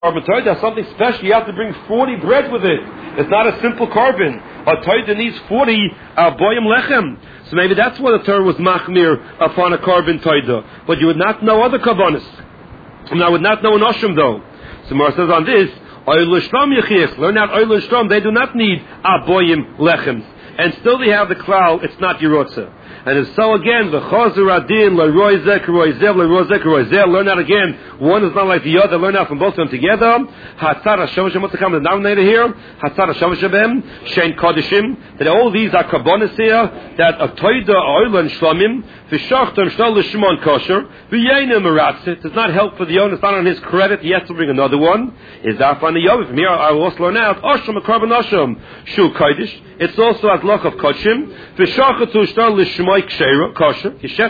Carbon toida has something special. You have to bring 40 bread with it. It's not a simple carbon. A toida needs 40 boyim lechem. So maybe that's why the Torah was machmir upon a carbon toida. But you would not know other karbonis. And I would not know an oshim though. So Mar says on this, oil shlam yechiach. Learn out oil shlam. They do not need boyim lechems. And still they have the klal. It's not yerotza. And if so again, the chazer adin leroizek roizev leroizek roizev. Learn that again. One is not like the other. Learn out from both of them together. Hatzar hashavashim. What's the common denominator here? Hatzar hashavashim. Shein kodishim. That all these are karbonis here. That a toida oil and shlamim. V'shachtam shnal l'shimon kosher. V'yeinem meratzit. Does not help for the owner. It's not on his credit. He has to bring another one. Is that on the yovi? From here I will also learn out. Osham a carbon osham. Shu kodesh. It's also as loch of koshim. V'shachatu shnal l'shimon kosher.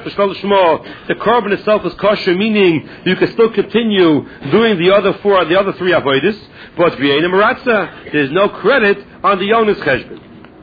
The carbon itself is kosher, meaning you can still continue doing the other three avodas, but v'yeinem meratzah. There's no credit on the owner's cheshbon.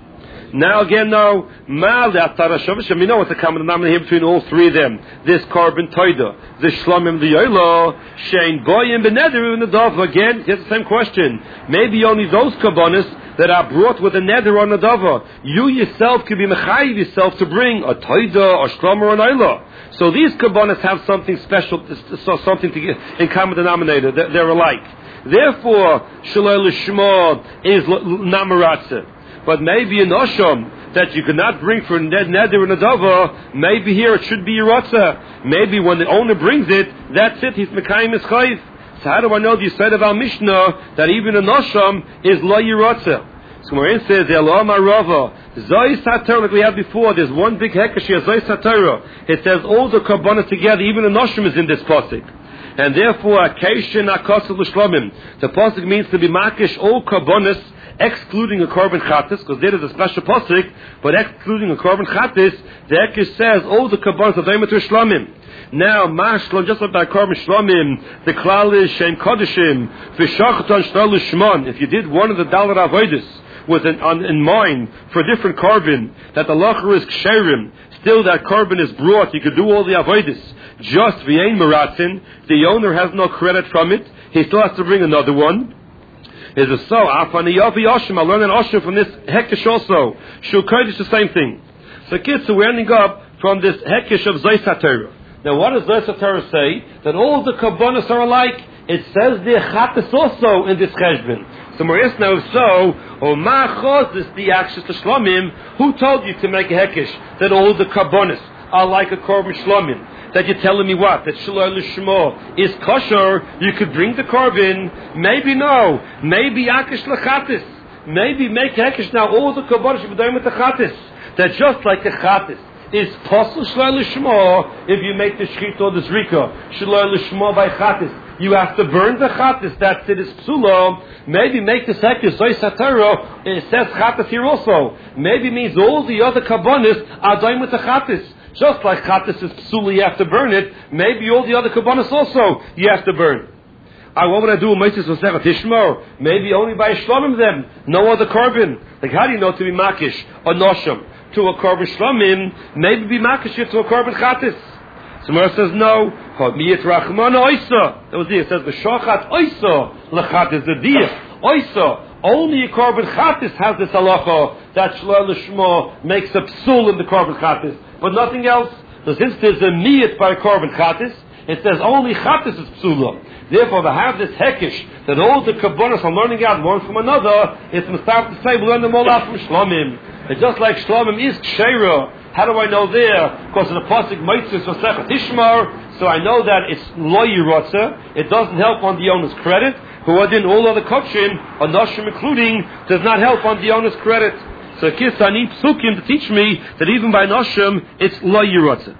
Now again, now, we know what's the common denominator here between all three of them. This carbon toida, the shlamim, the yoilo, shein boyim beneder in the dove. Again, here's the same question. Maybe only those karbonis that are brought with a neder on the dava. You yourself could be mechayiv yourself to bring a toida, or shlam, or an oila. So these karbonis have something special, something to get in common denominator. They're alike. Therefore, shaloi l'shma is namaratze. But maybe an osham that you cannot bring for neder and a dava, maybe here it should be yerotza. Maybe when the owner brings it, that's it, he's mekayim is chayv. So how do I know the Yisrael of our Mishnah that even an osham is lo yerotza? So Marin says, Elohim Arava, Zoy Satorah, like we had before, there's one big hekesh here, Zoy Satorah. It says all the karbonos together, even an osham is in this pasuk. And therefore, Keishin Akosel L'Shlomim. The pasuk means to be makish all karbonos, excluding a korban chatis, because there is a special pasuk, but excluding a korban chatis, the Ekesh says all the karbanos of Eimet Shlamim. Now, Mashlon, just like by korban shlamim, the klal is shein kodeshim, v'shachton shnal l'shmon. If you did one of the dalar avodas with in mind for a different korban, that the lacher is ksherim, still that korban is brought, you could do all the avodas. Just v'yein meratzin, the owner has no credit from it, he still has to bring another one. Is a so afani yavi oshim. I learn an oshim from this hekesh also. Shul kodesh the same thing. So kids, so we're ending up from this hekesh of Zoy Satorah. Now, what does Zoy Satorah say? That all the karbonos are alike. It says the chatas also in this cheshbon. So Maris now so o ma'achos is the akshis to shlomim. Who told you to make a hekesh that all the karbonos are like a korban shlamim? That you're telling me what? That shaloi l'shmo is kosher, you could bring the korban. Maybe no. Maybe akish l'chatis. Maybe make hekesh now all the korbanos should be done with the chatis. That just like the chatis is posel shaloi l'shmo, if you make the shchita or the zrika, shaloi l'shmo by chatis, you have to burn the chatis, that's it, is psulo. Maybe make the hekesh, Zoy Satorah, it says chatis here also. Maybe means all the other korbanos are done with the chatis. Just like chatas is psula, you have to burn it. Maybe all the other karbonos also you have to burn. What would I do with Moses Masechet Ishmael? Maybe only by shlamim them, no other carbon. Like how do you know to be makish or nosham to a carbon shlamim? Maybe be makish to a carbon chatas. Somewhere says no. Miyat Rachman oisa. That was it. It says the shochat oisa lechatas the diya oisa. Only a carbon chatas has this halacha that shaloi l'shmo makes a psul in the carbon chatas. But nothing else. So since there's a niyat by korban chatis, it says only chatis is psula. Therefore, to have this hekesh that all the karbonos are learning out one from another, it's mustaf to say we learn them all out from shlomim. It's just like shlomim is ksheira. How do I know there? Because in the pasuk Meitzis Masechet Ishmar, so I know that it's lo yirotza. It doesn't help on the owner's credit. Who are in all other kochim, or noshim including, does not help on the owner's credit. So kids, I need psukim to teach me that even by noshim, it's lo yirotze.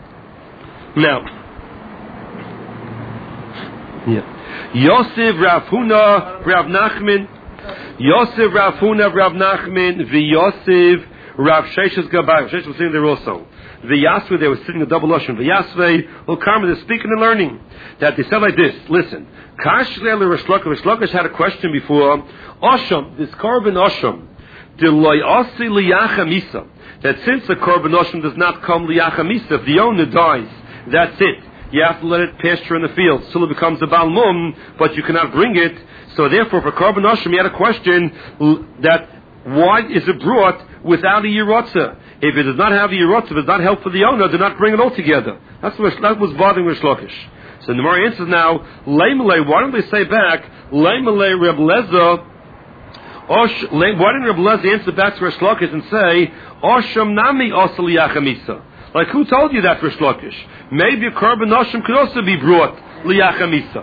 Now, Yosef Rav Huna Rav Nachman, Yosef Rav Huna Rav Nachman, v'Yosef Rav Sheshes Gabai. Sheshes was sitting there also. V'Yasve, they were sitting a double oshim. V'Yasve, Ulkarma, they're speaking and learning. That they said like this, listen. Kashle Rish Lakish had a question before. Osham, this carbon osham. That since the korban oshim does not come liyachamisa, if the owner dies, that's it. you have to let it pasture in the fields till it becomes a balmum, but you cannot bring it. So therefore, for Korban Noshim, you had a question that why is it brought without a Yerotza? If it does not have a Yerotza, if it does not help for the owner, do not bring it all together. That was bothering Rish Lakish. So the Gemara answers now, Leimalei, why don't they say back, Leimalei Reb Leza, why didn't Reb Leza answer back to Rish Lakish and say, Osham Nami Osel Yachamisa? Like, who told you that, Rish Lakish? Maybe a Korban Noshim could also be brought Liyachamisa.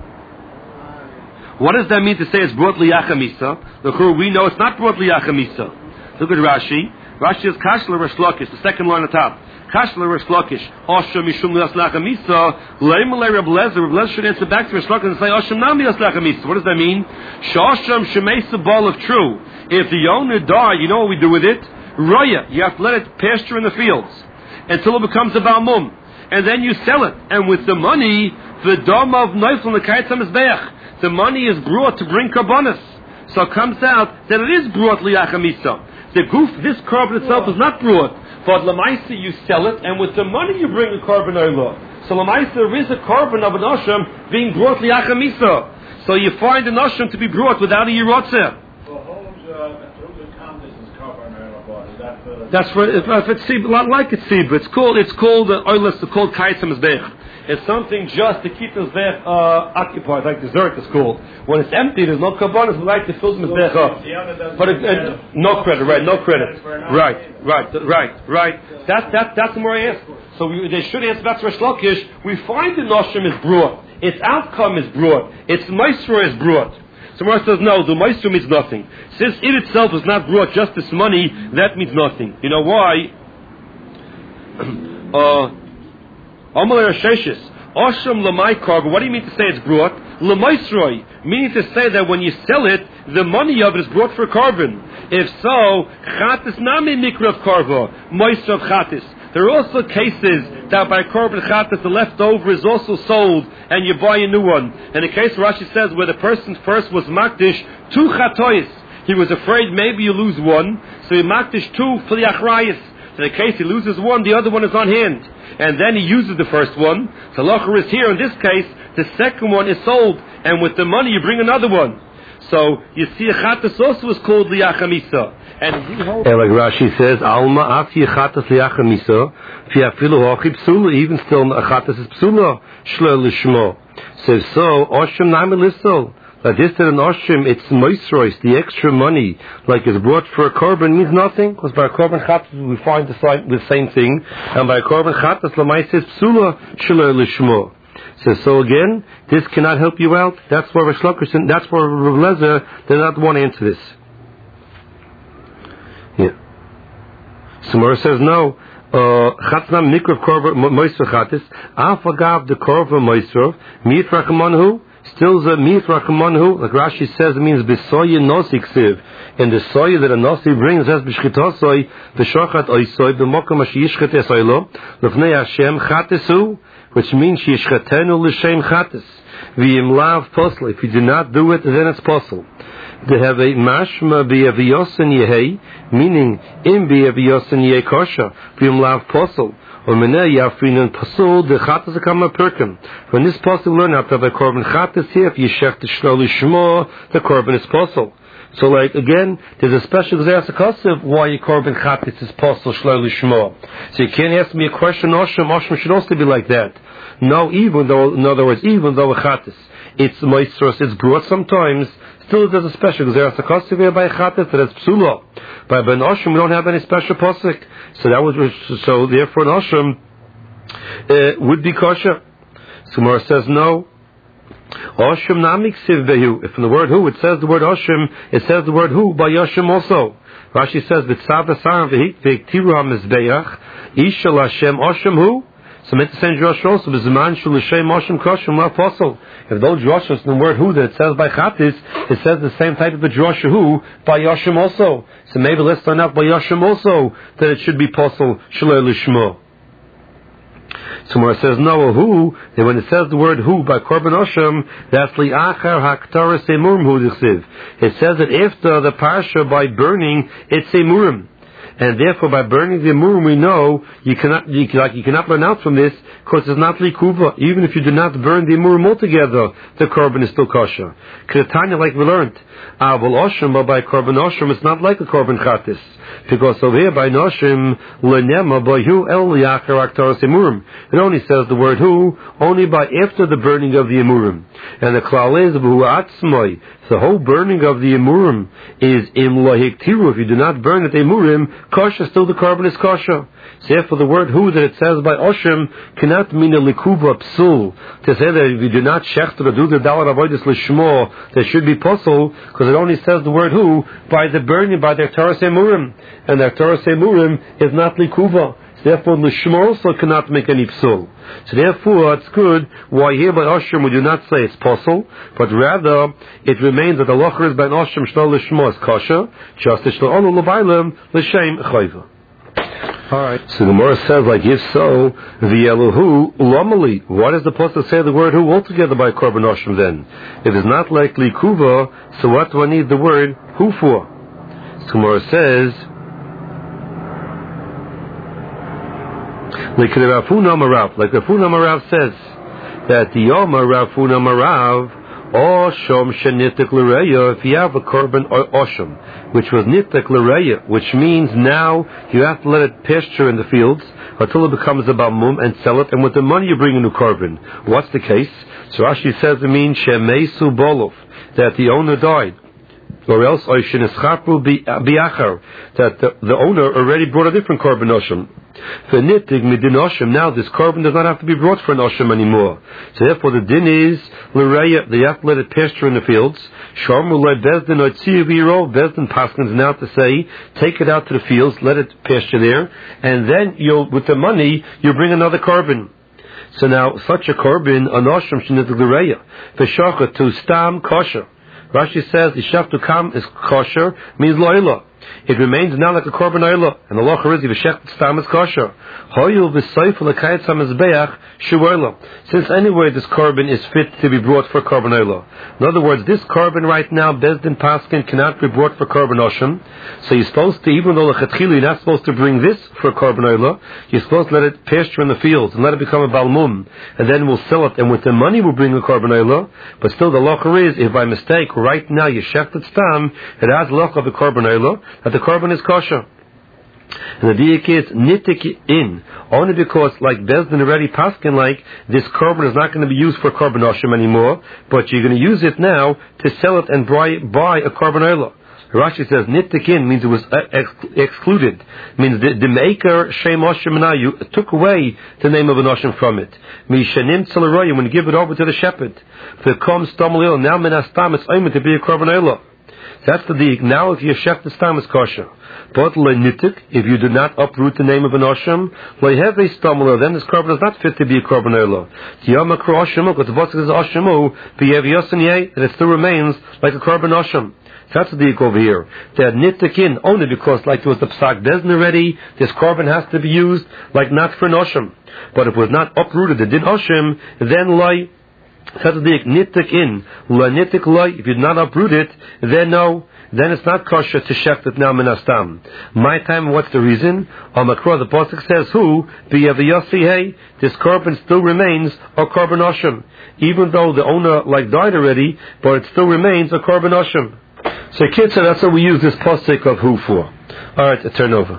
What does that mean to say it's brought Liyachamisa? Look, we know it's not brought Liyachamisa. Look at Rashi. Rashi is Kashla Rish Lakish, the second line on top. Kashla Rish Lakish, Osham Mishum Liyachamisa, Leimalei Reb Leza. Reb Leza should answer back to Rish Lakish and say, Osham Nami Liyachamisa. What does that mean? Shosham Shemeisa Ball of True. If the owner died, you know what we do with it? Roya. You have to let it pasture in the fields until it becomes a balmum. And then you sell it. And with the money, the dom of Neufel and the Kaitzam is Beach. The money is brought to bring karbonis. So it comes out that it is brought liyachamisa. The goof, this carbon itself is not brought. But lamaisa you sell it, and with the money you bring a carbon oila. So lamaisa there is a carbon of an osham being brought liyachamisa. So you find an osham to be brought without a yirotzeh. That's for if it's sibah, like it's sibah. It's called oilus. It's called kaitzam mizbech. It's something just to keep the mizbech occupied, like dessert is called. When it's empty, there's no kabbalah. We like to fill the mizbech up, but no credit, right? No credit, right. That's the more I ask. So they should answer back to Rish Lakish. We find the noshim is brought. Its outcome is brought. Its maestro is brought. So Mara says, no, the maestro means nothing. Since it itself is not brought just this money, that means nothing. You know why? Amalei Rasheshis, Osham Lamai Karba, what do you mean to say it's brought? Lamaisroi, meaning to say that when you sell it, the money of it is brought for carbon. If so, Chatis Nami Mikra of Karba, Maestro of Chatis. There are also cases that by Korban Chatas the leftover is also sold and you buy a new one. In the case Rashi says where the person first was makdish 2 chatois, he was afraid maybe you lose one, so he makdish 2 for the achrayis. In the case he loses one, the other one is on hand. And then he uses the first one. So Locher is here. In this case, the second one is sold. And with the money you bring another one. So you see a chatas also is called liyachamisa. And like Rashi says, Alma afi chatas liyachamisa, fi afilu hochi psula, even still a chatas is psula, shlo lishmo. Says so, oshim naimi lissol. Like this that an oshim, it's moisrois, the extra money, like is brought for a korban means nothing, because by a korban chatas we find the same thing, and by a korban chatas lamai says psula, shlo lishmo. Says so again, this cannot help you out. That's why Rish Lakish, that's why Reb Leza did not want to answer this. Yeah. So Mora says no. Chatzna mikrav korva moisrav chatis. Afagav the korva moisrav mitrach manhu. Still the mitrach manhu. Like Rashi says, it means besoye nosi ksiv. And the soy that a nosi brings as b'shchitosoi b'shochat oisoi b'mokom ashiyishchet esoilo lefnei Hashem chatisu. Which means yishchatenu l'shem chatas. V'yim lav posel. If you do not do it, then it's posel. They have a mashma b'yaviyosen yehei, meaning in b'yaviyosen yehei kosher. V'yim lav posel. Or menei yafrinan posel, the chatas akama perkim. When this posel learn after the korban chatas here, if yishech t'shlo l'shmo, the korban is posel. So, like again, there's a special exercise why your korban chatas is posel shlo l'shmo. So you can't ask me a question. Osham should also be like that. No, even though, in other words, even though a chatas, it's moistros, it's brought sometimes, still there's a special exercise here by a chatas that is psula. By Ben Osham, we don't have any special posik. So therefore, an Osham would be kosher. So Mara says no. Osham namiksiv behu. If in the word who it says the word Osham, it says the word who by Osham also. Rashi says v'tzav v'saram v'hik v'iktiru ha'mizbeach isha l'Hashem Osham hu. So meant to send Josh also b'zman shul l'shem Osham koshem la posel. If those Joshua in the word who that it says by chatis, it says the same type of a Joshua who by Osham also. So maybe let's turn out by Osham also that it should be posel shalei l'shmo. So where it says no who, and when it says the word who by korban osham, that's li'achar ha'ktaras emurim hu dichsiv. It says that after the parsha by burning, it's emurim. And therefore, by burning the emurim, we know you cannot learn out from this because it's not likuva. Even if you do not burn the emurim altogether, the korban is still kosher. Ketanya, like we learned, avol oshim, but by korban oshim, it's not like a korban chatis. Because over here by Noshim lenema by hu el yachar aktaros emurim. It only says the word hu only by after the burning of the emurim. And the klal is b'hu atzmoi. The whole burning of the emurim is im lo hiktiru. If you do not burn the emurim, kosher, still the korban is kosher. So therefore the word hu that it says by Oshim cannot mean a likuva psul. To say that if you do not shechter or do the dalar avodas lishmo, there should be puzzle, because it only says the word hu by the burning, by the Torah emurim. And the Torah emurim is not likuva. So therefore lishmo also cannot make any psul. So therefore it's good why here by Oshim we do not say it's puzzle, but rather it remains that the locher is by Oshim shlo lishmo is kosher, just as shlo olu l'baylim l'shem chayva. Alright. So the Gemara says, like, if so, the Elohu lomali. Why does the Pasuk say the word hu altogether by korban oshim then? If it's not like likuva, so what do I need the word hu for? So the Gemara says, like Rav Huna Marav says that the Yoma Rav Huna Marav Osham shenitek l'reya, if you have a korban osham, which was nitek l'reya, which means now you have to let it pasture in the fields until it becomes a balmum and sell it, and with the money you bring a new korban. What's the case? So Rashi says it means shemeisu bolov, that the owner died. Or else oishinischapu biachar, that the owner already brought a different korban osham. For nitig midin osham, now this korban does not have to be brought for an osham anymore. So therefore the din is l'reya, they have to let it pasture in the fields. Shomu le bezdin otziu v'yiro, bezdin paskins now to say, take it out to the fields, let it pasture there, and then with the money you bring another korban. So now such a korban, an osham shenitig l'reya, v'shachah to stam kosher. Rashi says the shach to kam is kosher, means lo'ila. It remains now like a korban oila, and the locher is v'shech stam is kosher. Hoyul v'soif l'kayet samizbeach shuoila. Since anyway this korban is fit to be brought for korban oila. In other words, this korban right now, bezdin paskin, cannot be brought for korban osham. So you're supposed to, even though l'chatchilu you're not supposed to bring this for korban oila, you're supposed to let it pasture in the fields and let it become a balmum, and then we'll sell it, and with the money we'll bring a korban oila. But still the locher is, if by mistake right now you shechted stam, it has loch of the korban oila, that the korban is kosher. And the diak is nitik in, only because like Bezdin already paskin, like this korban is not going to be used for korban oshim anymore, but you're going to use it now to sell it and buy a korban oila. Rashi says nitik in means it was excluded, means the maker shem oshim now you took away the name of an oshim from it. Mishanim tzalaroyim, when you give it over to the shepherd, for kom stomel now menastam it's aimed to be a korban oila. That's the dig. Now if your shech the stam is kosher. But le'nitik, if you do not uproot the name of an osham, le'hev a stamler, then this korban is not fit to be a korban oila. Tiyama kro oshamu, because the pasuk is oshamu, b'yev yosin yeh, that it still remains like a korban osham. That's the dig over here. They're nitik in, only because like there was the psak bezin already, this korban has to be used like not for an osham. But if it was not uprooted, it did osham, then like nitik in, nitik loy, if you do not uproot it, then no, then it's not kosher to shecht it now minastam. My time, what's the reason? On Makro, the pasuk says, who, b'yaviyasi this korban still remains a korban osham. Even though the owner like died already, but it still remains a korban osham. So kids, that's what we use this pasuk of who for. Alright, a turn over.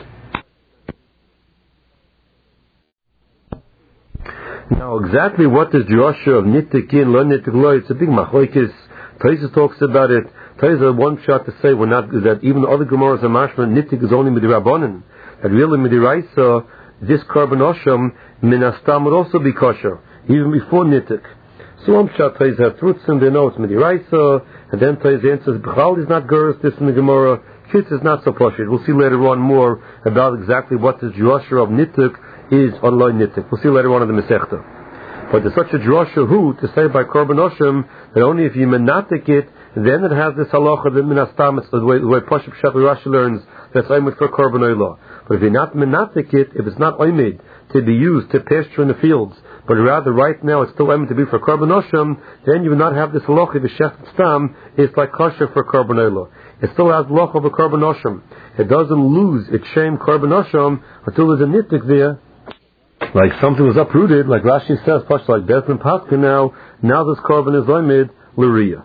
Now, exactly what is the Yosha of nitik in, lo nitik lo? It's a big machlokes. Taisa talks about it. Taisa one shot to say that even the other Gemaras are mashma, nitik is only midirabbanan. That really midiraisa, this korban osham minastam would also be kosher, even before nitik. So one shot Taisa have truths and they know it's midiraisa, and then Taisa answers, B'chal is not gurus, this in the Gemara, Kitz is not so poshut. We'll see later on more about exactly what the Yosha of nitik is on loy nitik. We'll see later on in the Masechta. But there's such a drasha who to say by korban oshim that only if you menatik it, then it has this halacha that minastam, it's the way Pashup Shat Rashi learns that's oimid for korban oila. But if you're not menatik it, if it's not oimid to be used to pasture in the fields, but rather right now it's still aiming to be for Korban Osham, then you would not have this halacha of Shechted Stam. It's like kosher for Korban Olah. It still has halacha of a Korban Osham. It doesn't lose its shame Korban Osham until there's a nittik there. Like something was uprooted, like Rashi says, like Bezin Paska now this Korban is Oimid L'Riyah.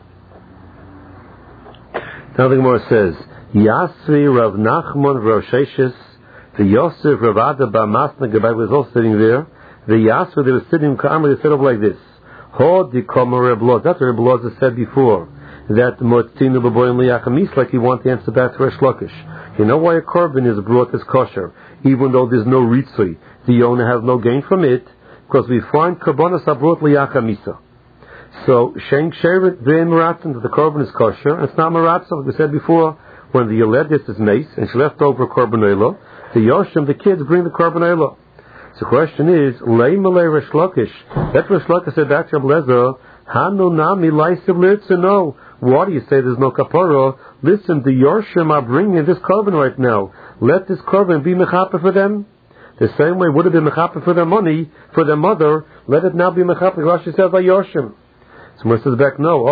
Now the Gemara says, Yasri Rav Nachman Rav Sheshes, the Yosef Rav Ada Bar Masna Gabai was also sitting there. The Yasri, they were sitting, they set up like this. Ho di Komer Reb Loz. That's what Reb Loz has said before. That Motzinu B'boyim Liyachamis, like he wants to answer back to Resh Lakish. You know why a Korban is brought as kosher, even though there's no ritzui? The owner has no gain from it, because we find Korbanos are brought Liyachamisa. So, Shenk Sheret Ve'en Meratzen, that the Korban is kosher, and it's not Meratzen, like we said before, when the Yoledis is mace, and she left over Korban Olah, the Yoshim, the kids, bring the Korban Olah. So the question is, Lei Malei Resh Lakish, that Resh Lakish said back to Ablezer, Hanu Nami Laisiv Lirtze, no. Why do you say there's no kapara? Listen, the Yoshim are bringing this Korban right now. Let this Korban be Mechaper for them. The same way would have been Mechaper for their money, for their mother, let it now be Mechaper. Rashi says by Yoshim. So Moses says back, no.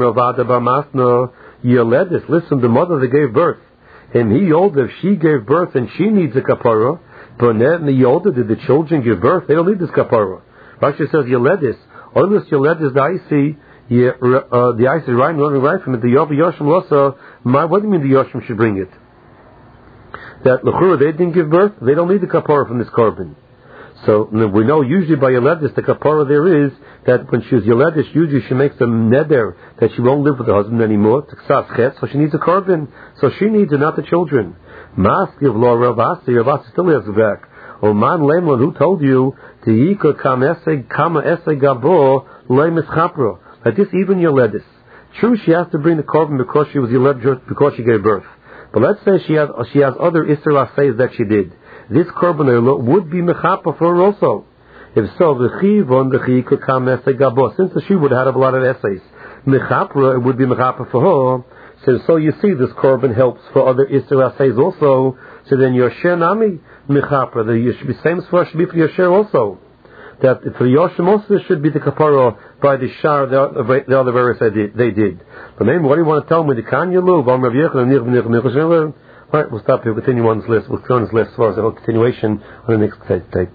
Listen, the mother that gave birth, and he older, if she gave birth and she needs a kapara, but the older, did the children give birth? They don't need this kapara. Rashi says Yoledis. Only Yoledis the IC, the IC right from it. The Yoshim Losa. What do you mean the Yoshim should bring it? That l'chura they didn't give birth, they don't need the kapara from this Korban. So we know usually by Yoledis the kapara there is that when she was Yoledis, usually she makes a neder that she won't live with her husband anymore. So she needs a Korban. So she needs it, not the children. Mask of law Ravasi still has it back. Oman Lemon, who told you to yika kama ese gabo lemis chapro? Like this, even Yoledis. True, she has to bring the Korban because she was Yoledis, because she gave birth. But let's say she has other Isser Asayis that she did. This Korban Olah would be Mechapa for her also. If so, could come Gabo. Since she would have had a lot of essays, Mechapra, it would be Mechapa for her. So you see, this Korban helps for other Isser Asayis also. So then Yosher Nami Mechapra, the same swar should be for Yosher also. That for Yoshim also should be the kapara by the shar the other verse they did. But maybe what do you want to tell me? The Kanyalu, Alright, we'll stop here. We'll continue on this list. We'll go on this list as far as the whole continuation on the next tape.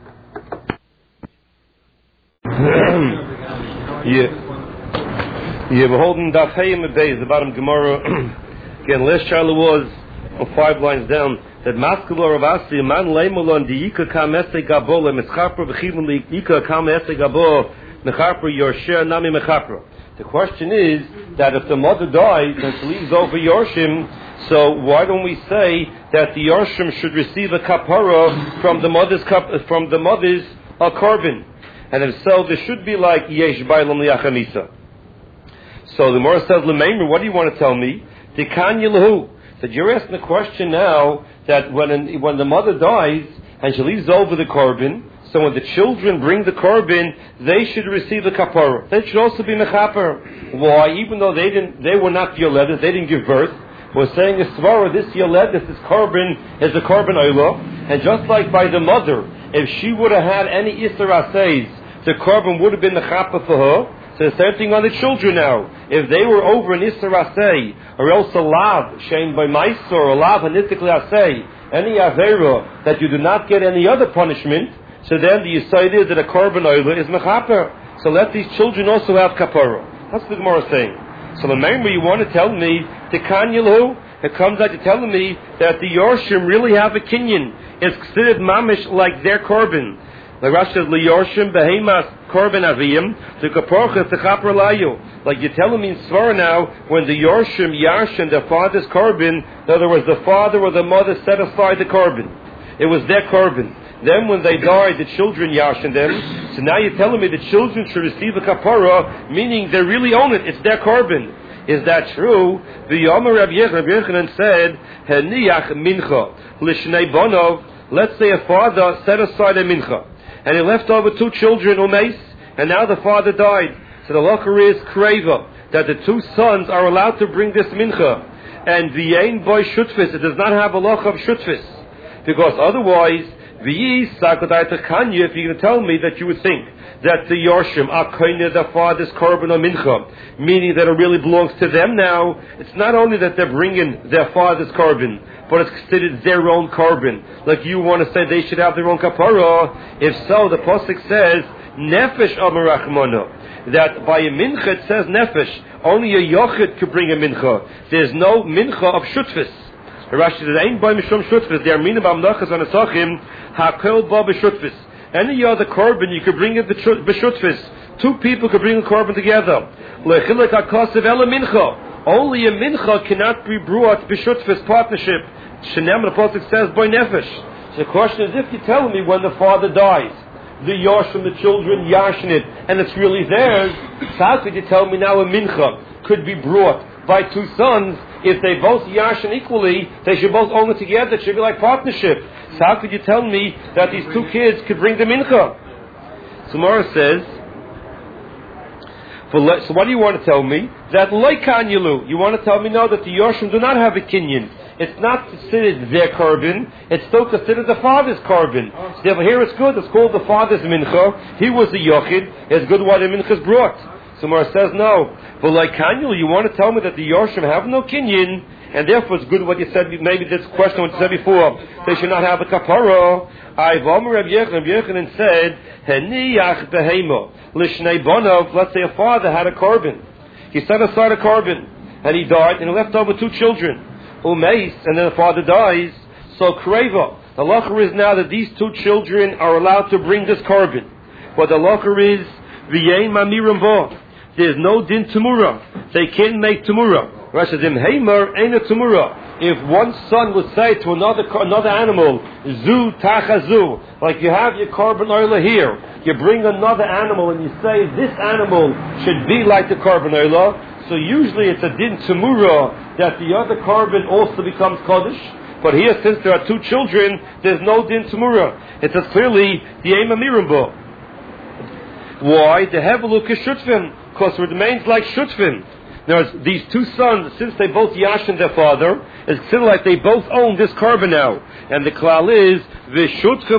Yeah, we're holding Daf Hayim Beis, the bottom Gemara. Again, last Charlie was on 5 lines down. That Maskalo Ravasi man leimolon di yika kamese gabo le mischapra b'chivun li yika kamese gabo mechapra yorsher nami mechapra. The question is that if the mother dies and she leaves over Yorshim, so why don't we say that the Yorshim should receive a kapara from the mother's korban? And if so, there should be like yesh bailam liachamisa. So the Gemara says, Lemeimer, what do you want to tell me? Tikanya lahu. That you're asking the question now that when the mother dies and she leaves over the korban, so when the children bring the korban, they should receive the kapara. They should also be mechaper. Why? Even though they were not yoledis, they didn't give birth. We're saying a svara, this yoledis, this korban is a korban olah, and just like by the mother, if she would have had any isser asayis, the korban would have been mechaper for her. So the same thing on the children now. If they were over an Isser Asay, or else a Lav, Shein by Maisor, or Lav Hanitikli Asay, any Avera, that you do not get any other punishment, so then the Yisayid is that a Korban Oila is Mechaper. So let these children also have Kapara. That's what the Gemara is saying. So the main way you want to tell me, Tikan Yilhu, it comes out to telling me that the Yorshim really have a Kinyan. It's considered Mamish like their Korban. Like Rashi says, Liyorshim behemas korban aviyim to kaporches to chaper layu. Like you're telling me in Svara now, when the Yorshim yarshin their father's korban, in other words, the father or the mother set aside the korban. It was their korban. Then when they died, the children yarshin them. So now you're telling me the children should receive a kapara, meaning they really own it. It's their korban. Is that true? The Yomer Rabbi Yechanan said, Heniyach mincha lishnei bonov. Let's say a father set aside a mincha, and he left over 2 children, umeis, and now the father died. So the halacha is kreva, that the 2 sons are allowed to bring this mincha. And the ein boy shutfis, it does not have a halacha of shutfis. Because otherwise, If you're going to tell me that you would think that the Yorshim are kind of the father's korban or mincha, meaning that it really belongs to them now, it's not only that they're bringing their father's korban, but it's considered their own korban. Like you want to say they should have their own kapara. If so, the pasuk says, nefesh amar rachmana, that by a mincha it says nefesh. Only a yochid could bring a mincha. There's no mincha of shutfis. Rashi says, "Ain't by mishum shutfis." They are meaning by mlachas on asachim hakol ba b'shutfis. Any other korban you could bring it b'shutfis. Two people could bring a korban together. Lechilek hakasav ela mincha. Only a mincha cannot be brought b'shutfis partnership. Shenem the pasuk says by nefesh. So the question is, if you tell me when the father dies, the Yoshim, the children, yashin it, and it's really theirs, how could you tell me now a mincha could be brought by two sons? If they both yashin equally, they should both own it together. It should be like partnership. So how could you tell me that these two kids could bring the mincha? So Mara says, so what do you want to tell me? That loikan yalu. You want to tell me now that the Yoshim do not have a kinyan. It's not considered their korban. It's still considered the father's korban. So therefore here it's good. It's called the father's mincha. He was the yochid. It's good why the mincha is brought. So Mara says no. But like Kanyul, you want to tell me that the Yorshim have no kinyan, and therefore it's good what you said. Maybe this question what you said before. They should not have a kapara. Rabbi Yochanan said, "Heniyach behemo lishnei bonov." Let's say a father had a korban. He set aside a korban, and he died, and he left over two children. Umeis, and then the father dies. So kreva. The halacha is now that these two children are allowed to bring this korban. But the halacha is v'yein mamirim bo. There's no din tamura. They can't make tamura. Rashi says, "Heimer ain't a tamura." If one son would say to another animal, "Zu tachazu," like you have your korban oila here, you bring another animal and you say this animal should be like the korban oila. So usually it's a din tamura that the other korban also becomes kodesh. But here, since there are two children, there's no din tamura. It says clearly the ema mirimbo. Why? The hevelu keshutfim. Because it remains like shutfim. Now, these two sons, since they both yashin their father, it's considered like they both own this korban now. And the klal is, v'shutfim